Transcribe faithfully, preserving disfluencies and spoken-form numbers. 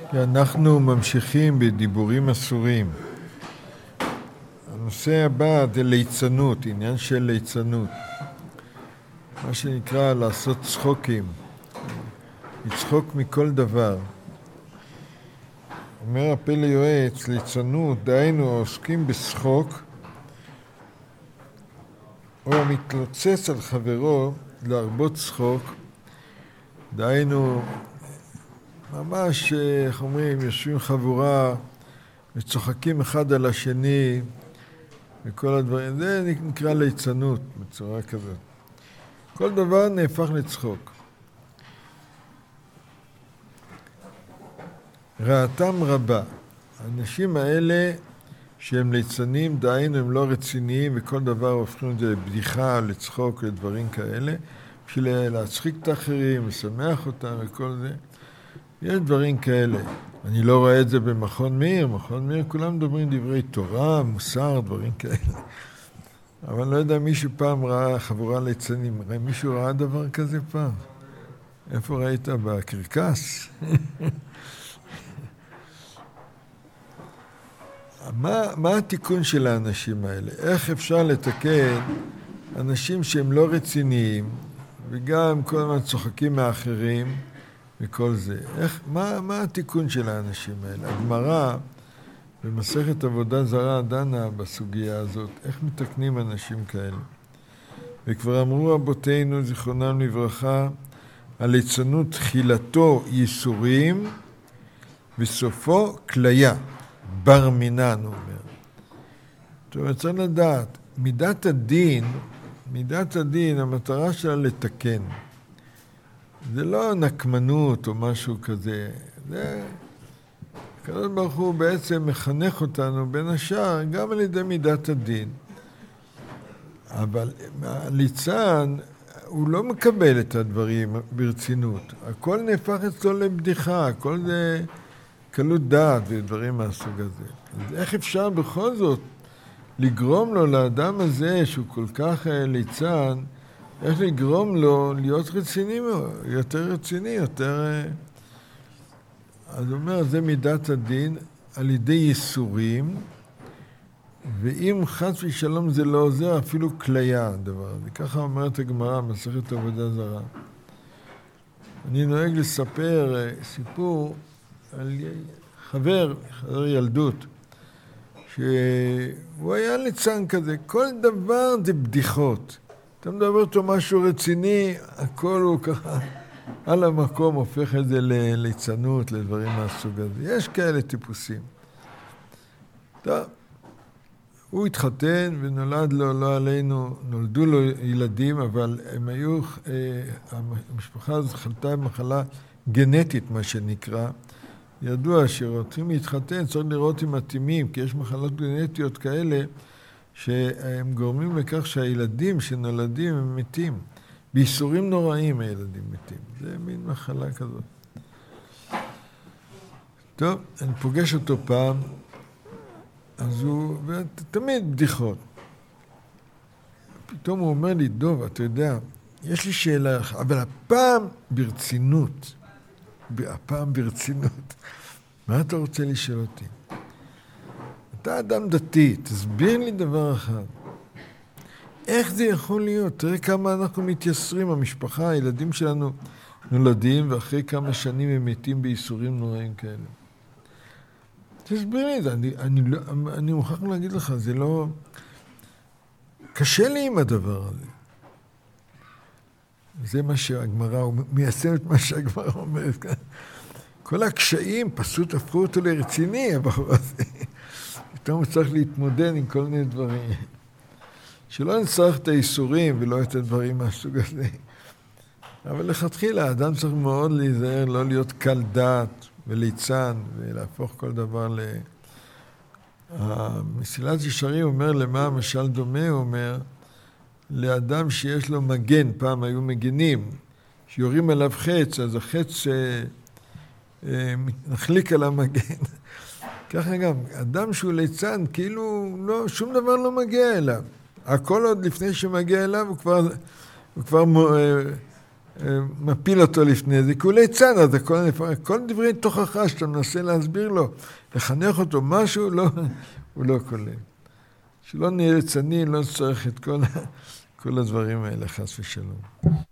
אנחנו ממשיכים בדיבורים אסורים. הנושא הבא זה ליצנות, עניין של ליצנות. מה שנקרא לעשות צחוקים, לצחוק מכל דבר. אומר הפלא יועץ, ליצנות, דהיינו עוסקים בשחוק, או המתלוצץ על חברו להרבות צחוק, דהיינו ממש, איך אומרים, יושבים חבורה וצוחקים אחד על השני וכל הדברים. זה נקרא ליצנות בצורה כזאת. כל דבר נהפך לצחוק. רעתם רבה. האנשים האלה שהם ליצנים, דהיינו הם לא רציניים וכל דבר הופכים את זה לבדיחה, לצחוק, לדברים כאלה, בשביל להצחיק את האחרים, לשמח אותם וכל זה. יש דברים כאלה. אני לא רואה את זה במכון מאיר. מכון מאיר כולם מדברים דברי תורה, מוסר, דברים כאלה. אבל אני לא יודע, מישהו פעם ראה חבורה ליצנים. מישהו ראה דבר כזה פעם? איפה ראית? בקרקס? מה, מה התיקון של האנשים האלה? איך אפשר לתקן אנשים שהם לא רציניים וגם כל הזמן צוחקים מאחרים וכל זה? איך, מה, מה התיקון של האנשים האלה? הגמרא במסכת עבודה זרה דנה בסוגיה הזאת, איך מתקנים אנשים כאלה? וכבר אמרו רבותינו זיכרונם לברכה, הליצנות תחילתו ייסורים וסופו כליה. בר מינן, הוא אומר. זאת אומרת, צריך לדעת, מידת הדין, מידת הדין, המטרה שלה לתקן. זה לא נקמנות או משהו כזה. זה, הקדוש ברוך הוא בעצם מחנך אותנו בין השאר, גם על ידי מידת הדין. אבל הליצן, הוא לא מקבל את הדברים ברצינות. הכל נהפך אצלו לבדיחה, הכל זה קלות דעת ודברים מהסוג הזה. אז איך אפשר בכל זאת לגרום לו, לאדם הזה שהוא כל כך ליצן, איך לגרום לו להיות רציני, יותר רציני, יותר... אז הוא אומר, זה מידת הדין על ידי ייסורים, ואם חס ושלום זה לא עוזר, אפילו כליה הדבר הזה. ככה אומרת הגמרא, מסכת עבודה זרה. אני נוהג לספר סיפור על חבר, חבר ילדות, שהוא היה ליצן כזה, כל דבר זה בדיחות. אתה מדבר אותו משהו רציני, הכל הוא ככה על המקום הופך את זה לליצנות, לדברים מהסוג הזה. יש כאלה טיפוסים. טוב, הוא התחתן ונולד לו, לא עלינו, נולדו לו ילדים, אבל הם היו, המשפחה הזאת חלתה במחלה גנטית, מה שנקרא. ידוע שרוצים להתחתן, צריך לראות אם מתאימים, כי יש מחלות גנטיות כאלה שהם גורמים לכך שהילדים שנולדים הם מתים. בייסורים נוראים הילדים מתים. זה מין מחלה כזאת. טוב, אני פוגש אותו פעם, אז הוא, ותמיד בדיחות. פתאום הוא אומר לי, דוב, אתה יודע, יש לי שאלה, אבל הפעם ברצינות. הפעם ברצינות. מה אתה רוצה לשאול אותי? אתה אדם דתי, תסביר לי דבר אחד. איך זה יכול להיות? תראה כמה אנחנו מתייסרים, המשפחה, הילדים שלנו נולדים, ואחרי כמה שנים הם מתים בייסורים נוראים כאלה. תסביר לי את זה, אני, אני, לא, אני מוכרח להגיד לך, זה לא... קשה לי עם הדבר הזה. זה מה שהגמרא, הוא מיישם את מה שהגמרא אומרת כאן. כל הקשיים פשוט הפכו אותו לרציני, הבחור הזה. פתאום הוא צריך להתמודד עם כל מיני דברים. שלא נצטרך את האיסורים ולא את הדברים מהסוג הזה. אבל לכתחילה, האדם צריך מאוד להיזהר, לא להיות קל דעת וליצן, ולהפוך כל דבר ל... המסילת ישרים אומר למה המשל דומה, הוא אומר, לאדם שיש לו מגן, פעם היו מגנים, שיורים עליו חץ, אז החץ אה, אה, נחליק על המגן. ככה גם, אדם שהוא ליצן, כאילו לא, שום דבר לא מגיע אליו. הכל עוד לפני שמגיע אליו, הוא כבר, הוא כבר אה, מפיל אותו לפני זה, כי הוא ליצן, אז כל, כל דברי תוכחה שאתה מנסה להסביר לו, לחנך אותו משהו, לא, הוא לא כולל. שלא נהיה ליצני, לא נצטרך את כל, כל הדברים האלה, חס ושלום.